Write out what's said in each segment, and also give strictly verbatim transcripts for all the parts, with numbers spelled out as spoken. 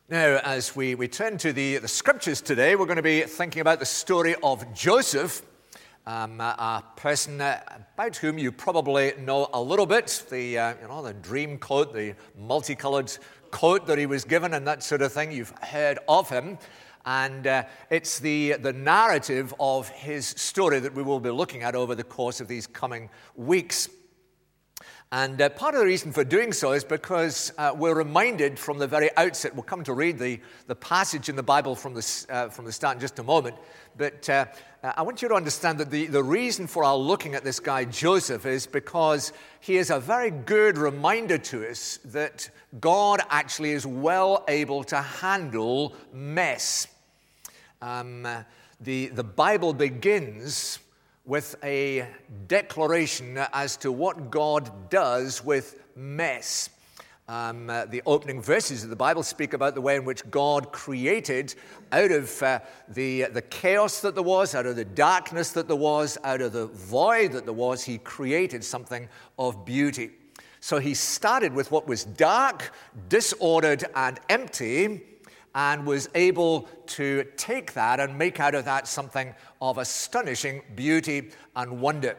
Now, as we, we turn to the, the scriptures today, we're going to be thinking about the story of Joseph, um, a, a person uh, about whom you probably know a little bit. The uh, you know the dream coat, the multicolored coat that he was given, and that sort of thing. You've heard of him, and uh, it's the the narrative of his story that we will be looking at over the course of these coming weeks. And uh, part of the reason for doing so is because uh, we're reminded from the very outset. We'll come to read the, the passage in the Bible from the, uh, from the start in just a moment. But uh, I want you to understand that the, the reason for our looking at this guy Joseph is because he is a very good reminder to us that God actually is well able to handle mess. Um, the, the Bible begins with a declaration as to what God does with mess. Um, uh, the opening verses of the Bible speak about the way in which God created out of uh, the, the chaos that there was, out of the darkness that there was, out of the void that there was, he created something of beauty. So he started with what was dark, disordered, and empty, and was able to take that and make out of that something of astonishing beauty and wonder.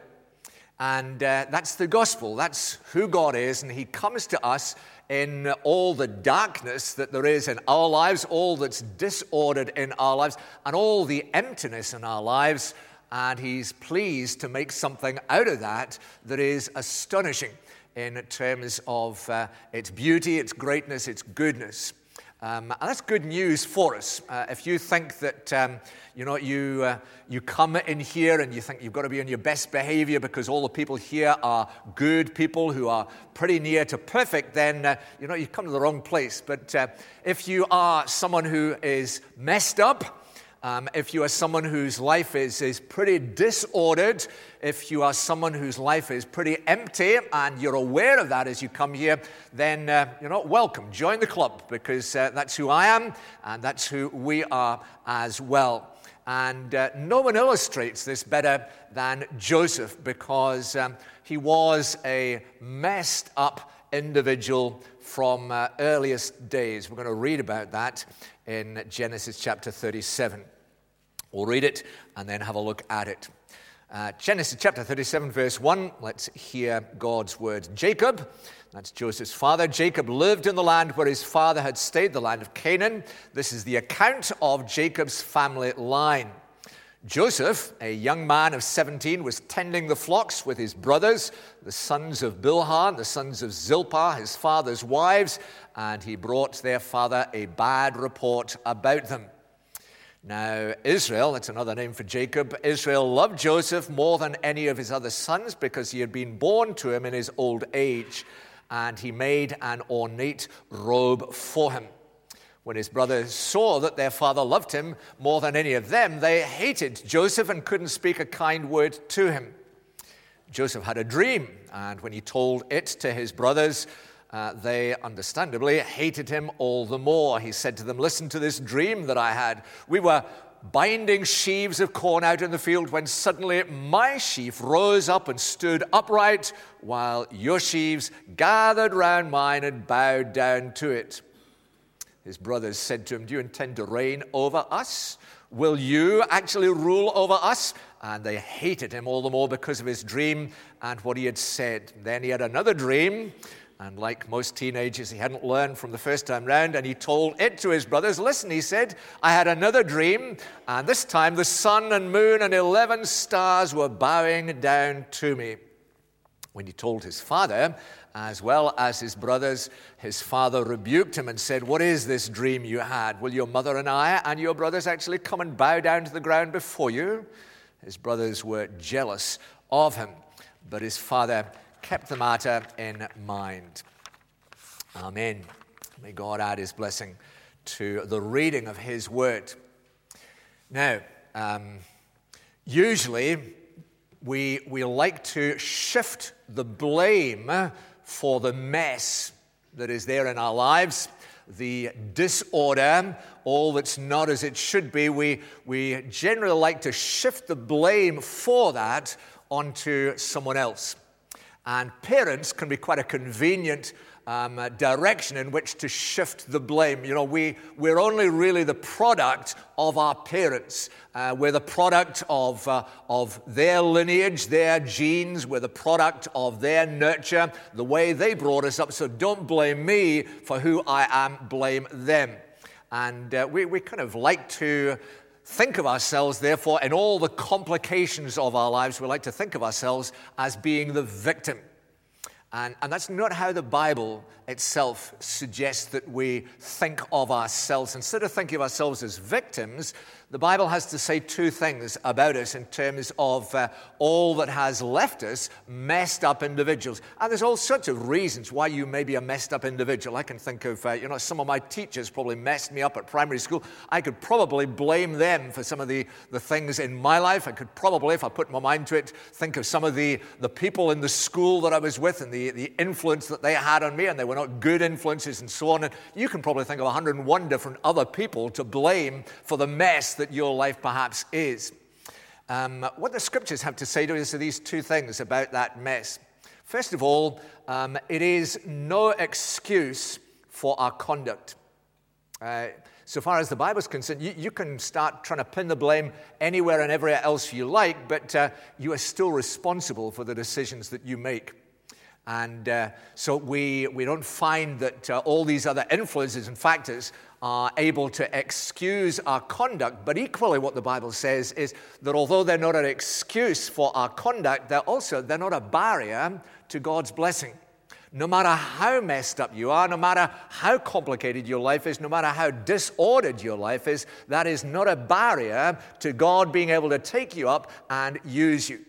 And uh, that's the gospel. That's who God is, and he comes to us in all the darkness that there is in our lives, all that's disordered in our lives, and all the emptiness in our lives, and he's pleased to make something out of that that is astonishing in terms of uh, its beauty, its greatness, its goodness. Um, and that's good news for us. Uh, if you think that, um, you know, you uh, you come in here and you think you've got to be on your best behavior because all the people here are good people who are pretty near to perfect, then, uh, you know, you've come to the wrong place. But uh, if you are someone who is messed up, Um, if you are someone whose life is, is pretty disordered, if you are someone whose life is pretty empty, and you're aware of that as you come here, then, uh, you know, welcome. Join the club, because uh, that's who I am, and that's who we are as well. And uh, no one illustrates this better than Joseph, because um, he was a messed up individual from uh, earliest days. We're going to read about that in Genesis chapter thirty-seven. We'll read it and then have a look at it. Uh, Genesis chapter thirty-seven, verse one. Let's hear God's words. Jacob, that's Joseph's father. Jacob lived in the land where his father had stayed, the land of Canaan. This is the account of Jacob's family line. Joseph, a young man of seventeen, was tending the flocks with his brothers, the sons of Bilhah, the sons of Zilpah, his father's wives, and he brought their father a bad report about them. Now, Israel, that's another name for Jacob, Israel loved Joseph more than any of his other sons because he had been born to him in his old age, and he made an ornate robe for him. When his brothers saw that their father loved him more than any of them, they hated Joseph and couldn't speak a kind word to him. Joseph had a dream, and when he told it to his brothers, uh, they understandably hated him all the more. He said to them, "Listen to this dream that I had. We were binding sheaves of corn out in the field when suddenly my sheaf rose up and stood upright, while your sheaves gathered round mine and bowed down to it." His brothers said to him, "Do you intend to reign over us? Will you actually rule over us?" And they hated him all the more because of his dream and what he had said. Then he had another dream, and like most teenagers, he hadn't learned from the first time round, and he told it to his brothers. "Listen," he said, "I had another dream, and this time the sun and moon and eleven stars were bowing down to me." When he told his father, as well as his brothers, his father rebuked him and said, "What is this dream you had? Will your mother and I and your brothers actually come and bow down to the ground before you?" His brothers were jealous of him, but his father kept the matter in mind. Amen. May God add his blessing to the reading of his word. Now, um, usually we, we like to shift the blame for the mess that is there in our lives, the disorder, all that's not as it should be. We, we generally like to shift the blame for that onto someone else. And parents can be quite a convenient um, uh, direction in which to shift the blame. You know, we, we're only really the product of our parents. Uh, we're the product of, uh, of their lineage, their genes. We're the product of their nurture, the way they brought us up. So don't blame me for who I am, blame them. And uh, we, we kind of like to think of ourselves, therefore, in all the complications of our lives, we like to think of ourselves as being the victim. And, and that's not how the Bible itself suggests that we think of ourselves. Instead of thinking of ourselves as victims, the Bible has to say two things about us in terms of uh, all that has left us messed up individuals. And there's all sorts of reasons why you may be a messed up individual. I can think of, uh, you know, some of my teachers probably messed me up at primary school. I could probably blame them for some of the, the things in my life. I could probably, if I put my mind to it, think of some of the, the people in the school that I was with and the, the influence that they had on me, and they were not good influences and so on. And you can probably think of one hundred and one different other people to blame for the mess that your life perhaps is. Um, what the scriptures have to say to us are these two things about that mess. First of all, um, it is no excuse for our conduct. Uh, so far as the Bible is concerned, you, you can start trying to pin the blame anywhere and everywhere else you like, but uh, you are still responsible for the decisions that you make. And uh, so we, we don't find that uh, all these other influences and factors are able to excuse our conduct. But equally what the Bible says is that although they're not an excuse for our conduct, they're also they're not a barrier to God's blessing. No matter how messed up you are, no matter how complicated your life is, no matter how disordered your life is, that is not a barrier to God being able to take you up and use you.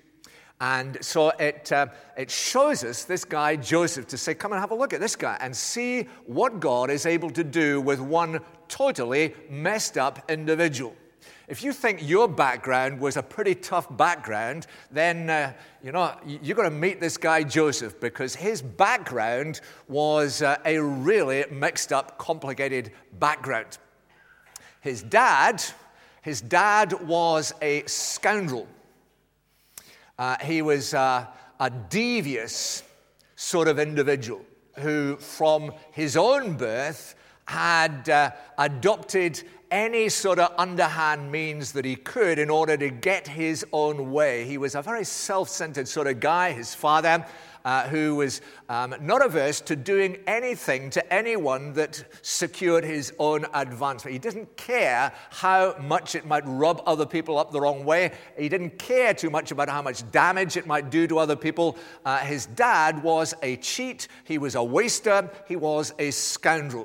And so it uh, it shows us this guy, Joseph, to say, come and have a look at this guy and see what God is able to do with one totally messed up individual. If you think your background was a pretty tough background, then, uh, you know, you're going to meet this guy, Joseph, because his background was uh, a really mixed up, complicated background. His dad, his dad was a scoundrel. Uh, he was uh, a devious sort of individual who, from his own birth, had uh, adopted any sort of underhand means that he could in order to get his own way. He was a very self-centered sort of guy. His father, uh, who was um, not averse to doing anything to anyone that secured his own advancement. He didn't care how much it might rub other people up the wrong way. He didn't care too much about how much damage it might do to other people. Uh, his dad was a cheat. He was a waster. He was a scoundrel.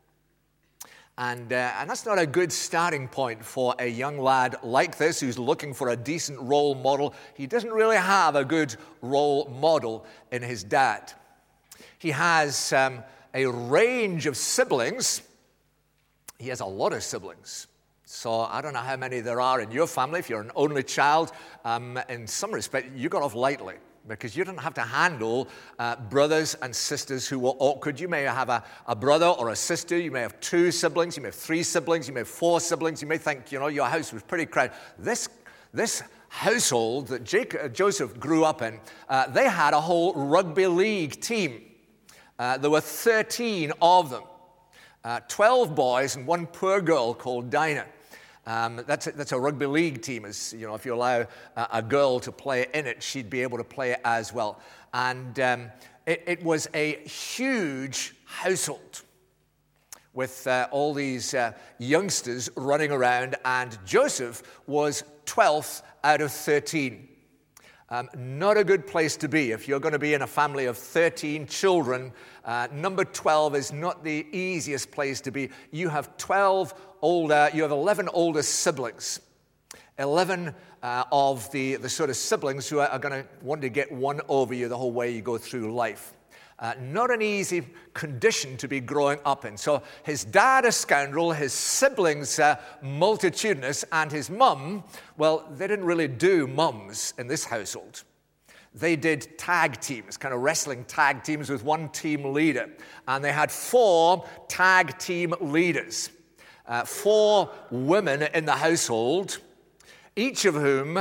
And, uh, and that's not a good starting point for a young lad like this who's looking for a decent role model. He doesn't really have a good role model in his dad. He has um, a range of siblings. He has a lot of siblings. So I don't know how many there are in your family. If you're an only child, um, in some respect, you got off lightly, because you didn't have to handle uh, brothers and sisters who were awkward. You may have a, a brother or a sister. You may have two siblings. You may have three siblings. You may have four siblings. You may think, you know, your house was pretty crowded. This, this household that Jake, uh, Joseph grew up in, uh, they had a whole rugby league team. Uh, there were thirteen of them, uh, twelve boys and one poor girl called Dinah. Um, that's, a, that's a rugby league team. As, you know, if you allow a, a girl to play in it, she'd be able to play it as well. And um, it, it was a huge household with uh, all these uh, youngsters running around, and Joseph was twelfth out of thirteen. Um, not a good place to be. If you're going to be in a family of thirteen children, uh, number twelve is not the easiest place to be. You have twelve older, you have eleven older siblings. eleven uh, of the, the sort of siblings who are, are going to want to get one over you the whole way you go through life. Uh, not an easy condition to be growing up in. So his dad a scoundrel, his siblings uh, multitudinous, and his mum, well, they didn't really do mums in this household. They did tag teams, kind of wrestling tag teams with one team leader. And they had four tag team leaders, uh, four women in the household, each of whom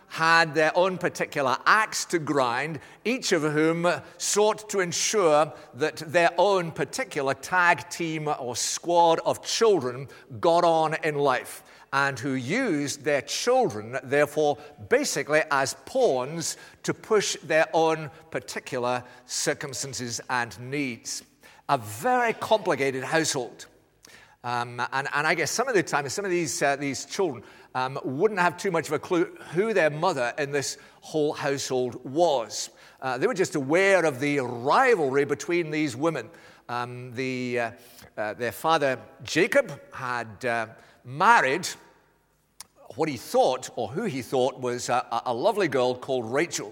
had their own particular axe to grind, each of whom sought to ensure that their own particular tag team or squad of children got on in life, and who used their children, therefore, basically as pawns to push their own particular circumstances and needs. A very complicated household. Um, and, and I guess some of the time, some of these, uh, these children um, wouldn't have too much of a clue who their mother in this whole household was. Uh, they were just aware of the rivalry between these women. Um, the, uh, uh, their father, Jacob, had uh, married what he thought, or who he thought, was a, a lovely girl called Rachel.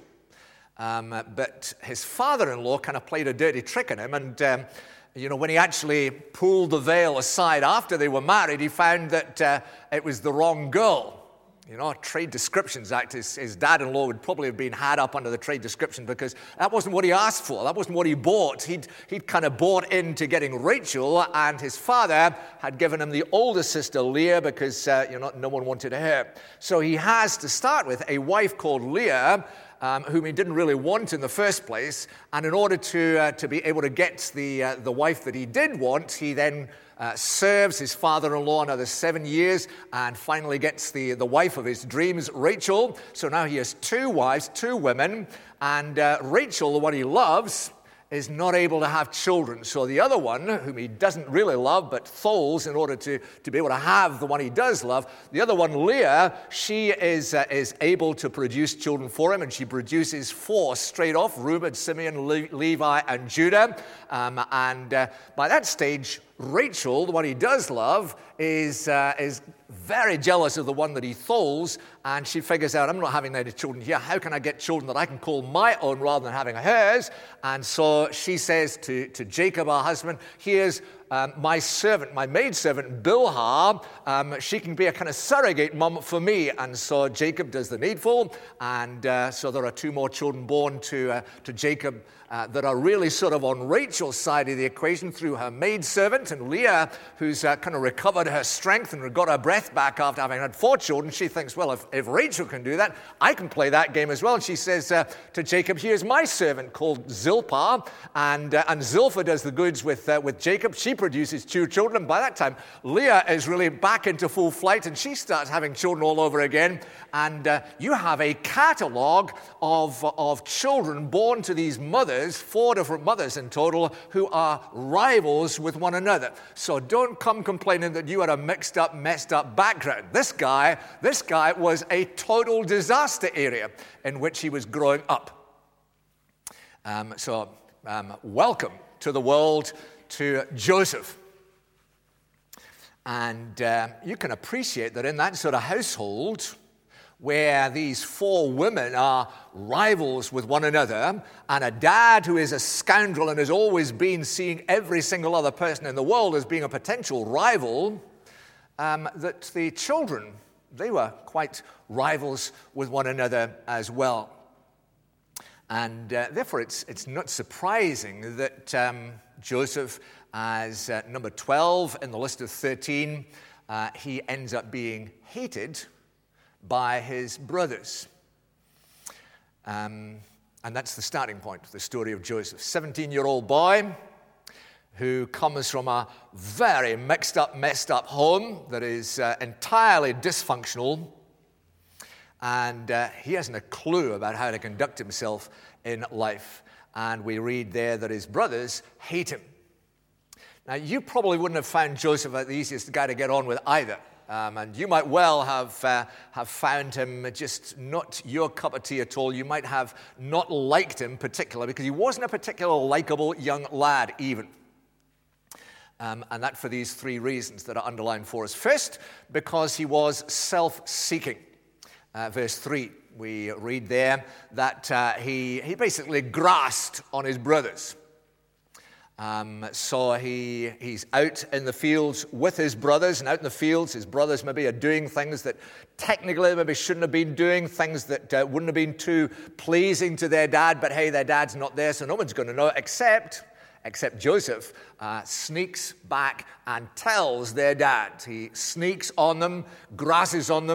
Um, but his father-in-law kind of played a dirty trick on him, and um, you know, when he actually pulled the veil aside after they were married, he found that uh, it was the wrong girl. You know, Trade Descriptions Act, his, his dad-in-law would probably have been had up under the trade description because that wasn't what he asked for. That wasn't what he bought. He'd, he'd kind of bought into getting Rachel, and his father had given him the older sister, Leah, because, uh, you know, no one wanted her. So he has, to start with, a wife called Leah, Um, whom he didn't really want in the first place, and in order to uh, to be able to get the uh, the wife that he did want, he then uh, serves his father-in-law another seven years, and finally gets the the wife of his dreams, Rachel. So now he has two wives, two women, and uh, Rachel, the one he loves, is not able to have children. So the other one, whom he doesn't really love but throws in order to, to be able to have the one he does love, the other one, Leah, she is uh, is able to produce children for him, and she produces four straight off: Reuben, Simeon, Le- Levi, and Judah. Um, and uh, by that stage, Rachel, the one he does love, is uh, is very jealous of the one that he throws, and she figures out, I'm not having any children here. How can I get children that I can call my own rather than having hers? And so she says to, to Jacob, her husband, here's um, my servant, my maidservant, Bilhah. Um, she can be a kind of surrogate mum for me. And so Jacob does the needful, and uh, so there are two more children born to, uh, to Jacob Uh, that are really sort of on Rachel's side of the equation through her maidservant, and Leah, who's uh, kind of recovered her strength and got her breath back after having had four children. She thinks, well, if, if Rachel can do that, I can play that game as well. And she says uh, to Jacob, here's my servant called Zilpah, and uh, and Zilpah does the goods with uh, with Jacob. She produces two children, and by that time, Leah is really back into full flight, and she starts having children all over again. And uh, you have a catalog of, of children born to these mothers, four different mothers in total, who are rivals with one another. So don't come complaining that you had a mixed up, messed up background. This guy, this guy was a total disaster area in which he was growing up. Um, so um, welcome to the world to Joseph. And uh, you can appreciate that in that sort of household, where these four women are rivals with one another, and a dad who is a scoundrel and has always been seeing every single other person in the world as being a potential rival, um, that the children, they were quite rivals with one another as well. And uh, therefore, it's, it's not surprising that um, Joseph, as uh, number twelve in the list of thirteen, uh, he ends up being hated by his brothers. Um, and that's the starting point, the story of Joseph. seventeen-year-old boy who comes from a very mixed up, messed up home that is uh, entirely dysfunctional. And uh, he hasn't a clue about how to conduct himself in life. And we read there that his brothers hate him. Now, you probably wouldn't have found Joseph the easiest guy to get on with either. Um, and you might well have uh, have found him just not your cup of tea at all. You might have not liked him particularly because he wasn't a particularly likable young lad even. Um, and that for these three reasons that are underlined for us. First, because he was self-seeking. Uh, verse three, we read there that uh, he, he basically grasped on his brothers. Um, so he he's out in the fields with his brothers, and out in the fields his brothers maybe are doing things that technically maybe shouldn't have been doing, things that uh, wouldn't have been too pleasing to their dad, but hey, their dad's not there, so no one's going to know except, except Joseph uh, sneaks back and tells their dad. He sneaks on them, grasses on them,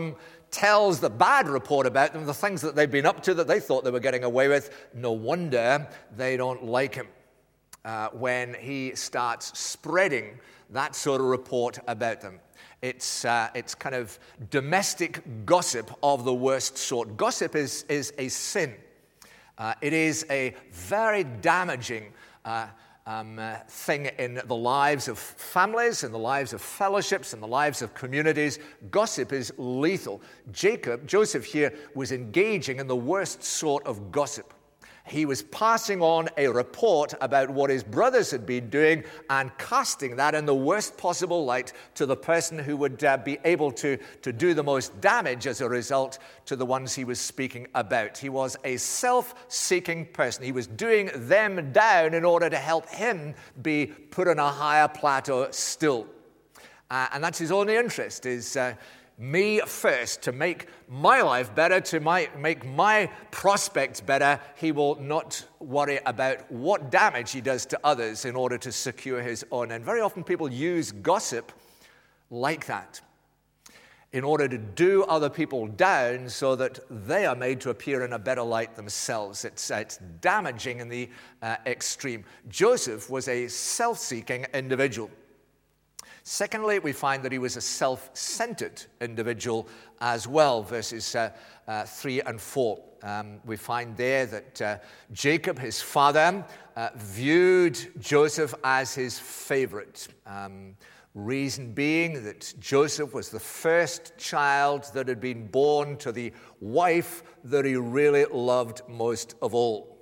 tells the bad report about them, the things that they've been up to that they thought they were getting away with. No wonder they don't like him uh, when he starts spreading that sort of report about them. It's uh, it's kind of domestic gossip of the worst sort. Gossip is, is a sin. Uh, it is a very damaging uh, um, uh, thing in the lives of families, in the lives of fellowships, in the lives of communities. Gossip is lethal. Jacob, Joseph here, was engaging in the worst sort of gossip. He was passing on a report about what his brothers had been doing and casting that in the worst possible light to the person who would uh, be able to, to do the most damage as a result to the ones he was speaking about. He was a self-seeking person. He was doing them down in order to help him be put on a higher plateau still. Uh, and that's his only interest, is uh, me first, to make my life better, to my, make my prospects better. He will not worry about what damage he does to others in order to secure his own. And very often people use gossip like that in order to do other people down so that they are made to appear in a better light themselves. It's, uh, it's damaging in the uh, extreme. Joseph was a self-seeking individual. Secondly, we find that he was a self-centered individual as well, verses uh, uh, three and four. Um, we find there that uh, Jacob, his father, uh, viewed Joseph as his favorite. Um, reason being that Joseph was the first child that had been born to the wife that he really loved most of all.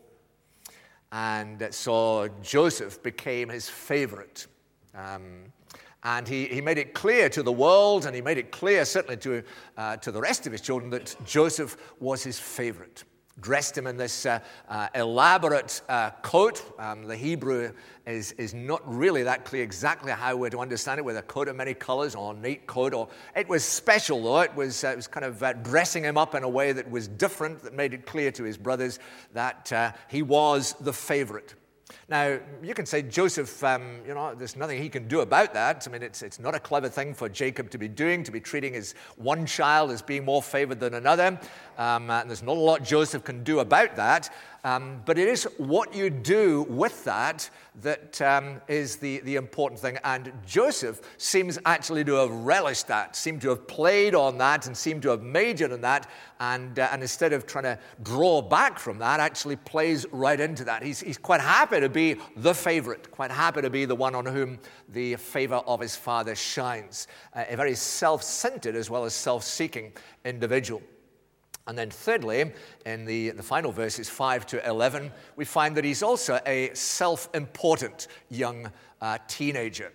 And so Joseph became his favorite. Um, And he, he made it clear to the world, and he made it clear certainly to, uh, to the rest of his children, that Joseph was his favorite. Dressed him in this uh, uh, elaborate uh, coat. Um, the Hebrew is, is not really that clear exactly how we're to understand it, with a coat of many colors or a neat coat. Or it was special, though. It was, uh, it was kind of uh, dressing him up in a way that was different, that made it clear to his brothers that uh, he was the favorite. Now, you can say Joseph, um, you know, there's nothing he can do about that. I mean, it's it's not a clever thing for Jacob to be doing, to be treating his one child as being more favored than another. Um, and there's not a lot Joseph can do about that. Um, but it is what you do with that that um, is the, the important thing. And Joseph seems actually to have relished that, seemed to have played on that, and seemed to have majored in that. And, uh, and instead of trying to draw back from that, actually plays right into that. He's, he's quite happy to be the favorite, quite happy to be the one on whom the favor of his father shines. Uh, a very self-centered as well as self-seeking individual. And then thirdly, in the, the final verses, five to eleven, we find that he's also a self-important young uh, teenager.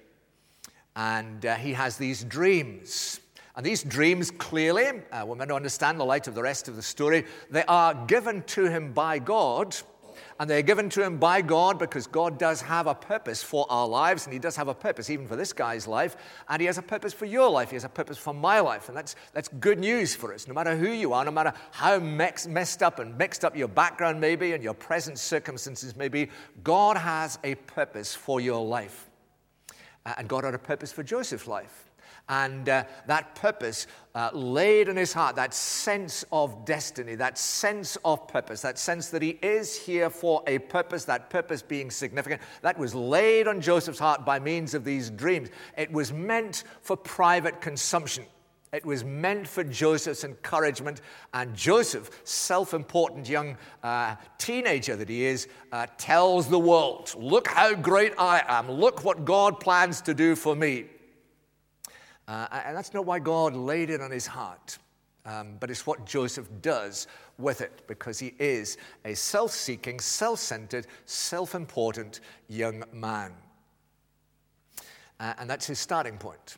And uh, he has these dreams. And these dreams, clearly, uh, we're meant to understand the light of the rest of the story, they are given to him by God. And they're given to him by God because God does have a purpose for our lives, and he does have a purpose even for this guy's life, and he has a purpose for your life. He has a purpose for my life, and that's that's good news for us. No matter who you are, no matter how mex- messed up and mixed up your background may be and your present circumstances may be, God has a purpose for your life. Uh, and God had a purpose for Joseph's life. And uh, that purpose uh, laid in his heart, that sense of destiny, that sense of purpose, that sense that he is here for a purpose, that purpose being significant, that was laid on Joseph's heart by means of these dreams. It was meant for private consumption. It was meant for Joseph's encouragement. And Joseph, self-important young uh, teenager that he is, uh, tells the world, look how great I am. Look what God plans to do for me. Uh, and that's not why God laid it on his heart, um, but it's what Joseph does with it, because he is a self-seeking, self-centered, self-important young man. Uh, and that's his starting point.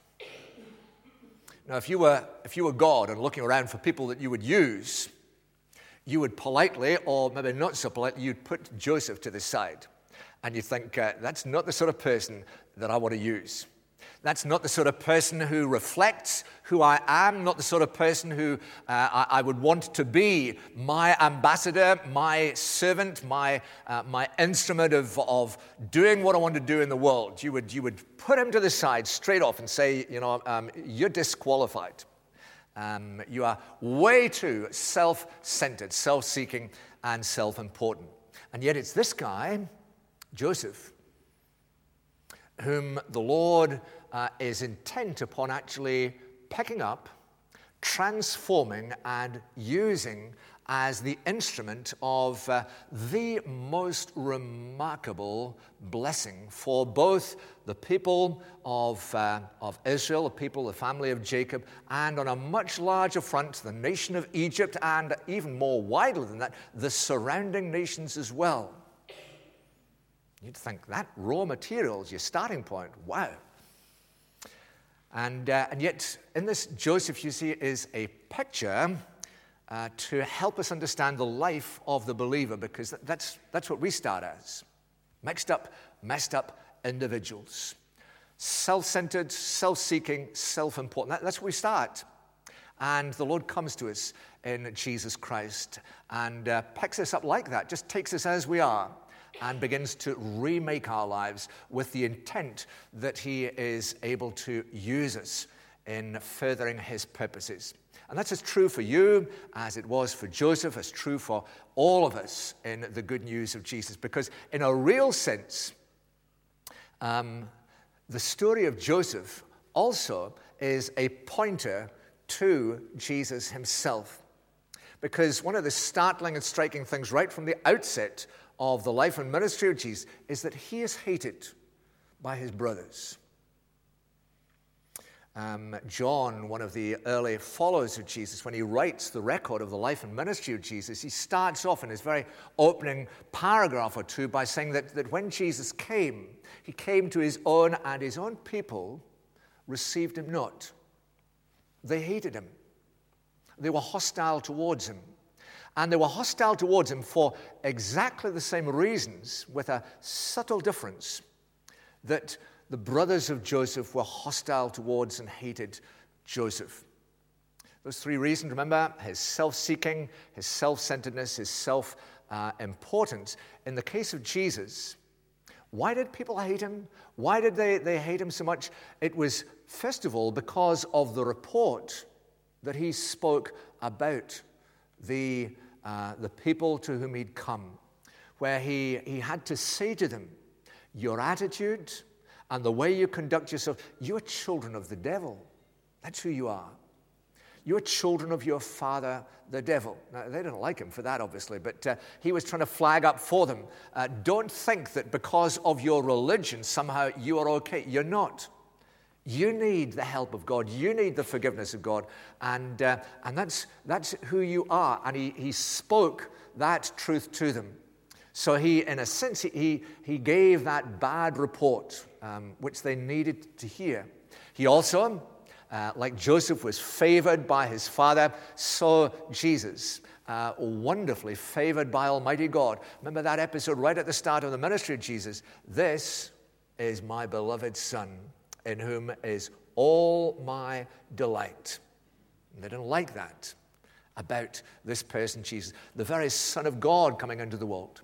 Now, if you were if you were God and looking around for people that you would use, you would politely, or maybe not so politely, you'd put Joseph to the side. And you think, uh, that's not the sort of person that I want to use. That's not the sort of person who reflects who I am, not the sort of person who uh, I, I would want to be my ambassador, my servant, my uh, my instrument of, of doing what I want to do in the world. You would you would put him to the side straight off and say, you know, um, you're disqualified. Um, you are way too self-centered, self-seeking, and self-important. And yet it's this guy, Joseph, whom the Lord uh, is intent upon actually picking up, transforming, and using as the instrument of uh, the most remarkable blessing for both the people of, uh, of Israel, the people, the family of Jacob, and on a much larger front, the nation of Egypt, and even more widely than that, the surrounding nations as well. You'd think that raw material is your starting point. Wow. And, uh, and yet, in this, Joseph, you see, is a picture Uh, to help us understand the life of the believer, because that's, that's what we start as. Mixed up, messed up individuals. Self-centered, self-seeking, self-important. That, that's where we start. And the Lord comes to us in Jesus Christ and uh, picks us up like that, just takes us as we are and begins to remake our lives with the intent that he is able to use us in furthering his purposes. And that's as true for you as it was for Joseph, as true for all of us in the good news of Jesus. Because in a real sense, um, the story of Joseph also is a pointer to Jesus himself. Because one of the startling and striking things right from the outset of the life and ministry of Jesus is that he is hated by his brothers. Um, John, one of the early followers of Jesus, when he writes the record of the life and ministry of Jesus, he starts off in his very opening paragraph or two by saying that, that when Jesus came, he came to his own, and his own people received him not. They hated him. They were hostile towards him. And they were hostile towards him for exactly the same reasons, with a subtle difference, that the brothers of Joseph were hostile towards and hated Joseph. Those three reasons, remember, his self-seeking, his self-centeredness, his self-importance. In the case of Jesus, why did people hate him? Why did they, they hate him so much? It was, first of all, because of the report that he spoke about the, uh, the people to whom he'd come, where he, he had to say to them, your attitude and the way you conduct yourself, you're children of the devil. That's who you are. You're children of your father, the devil. Now, they didn't like him for that, obviously, but uh, he was trying to flag up for them. Uh, don't think that because of your religion, somehow you are okay. You're not. You need the help of God. You need the forgiveness of God. And, uh, and that's, that's who you are. And he, he spoke that truth to them. So he, in a sense, he, he gave that bad report, um, which they needed to hear. He also, uh, like Joseph was favored by his father, so Jesus, uh, wonderfully favored by Almighty God. Remember that episode right at the start of the ministry of Jesus? This is my beloved Son, in whom is all my delight. And they didn't like that about this person, Jesus, the very Son of God coming into the world.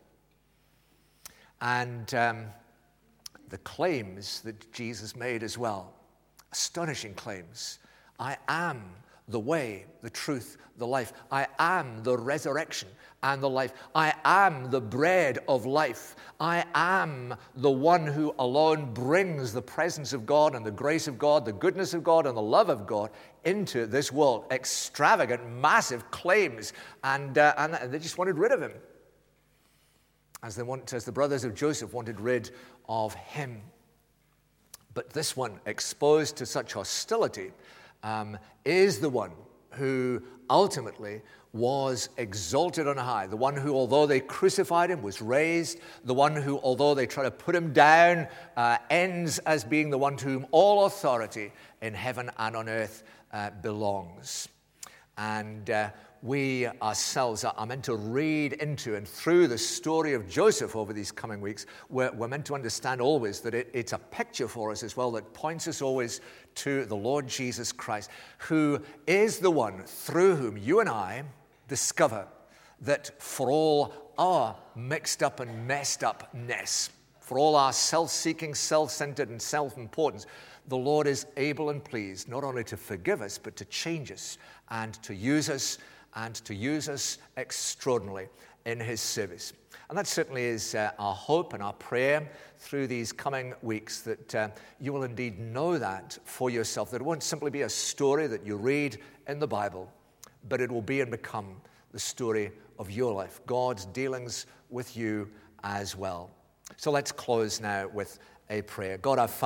And um, the claims that Jesus made as well, astonishing claims. I am the way, the truth, the life. I am the resurrection and the life. I am the bread of life. I am the one who alone brings the presence of God and the grace of God, the goodness of God and the love of God into this world. Extravagant, massive claims. And, uh, and they just wanted rid of him. As they want, as the brothers of Joseph wanted rid of him. But this one, exposed to such hostility, um, is the one who ultimately was exalted on high. The one who, although they crucified him, was raised. The one who, although they try to put him down, uh, ends as being the one to whom all authority in heaven and on earth uh, belongs. And uh, we ourselves are meant to read into and through the story of Joseph over these coming weeks. We're, we're meant to understand always that it, it's a picture for us as well that points us always to the Lord Jesus Christ, who is the one through whom you and I discover that for all our mixed up and messed upness, for all our self-seeking, self-centered, and self-importance, the Lord is able and pleased not only to forgive us, but to change us and to use us and to use us extraordinarily in his service. And that certainly is uh, our hope and our prayer through these coming weeks, that uh, you will indeed know that for yourself, that it won't simply be a story that you read in the Bible, but it will be and become the story of your life, God's dealings with you as well. So let's close now with a prayer. God, our Father,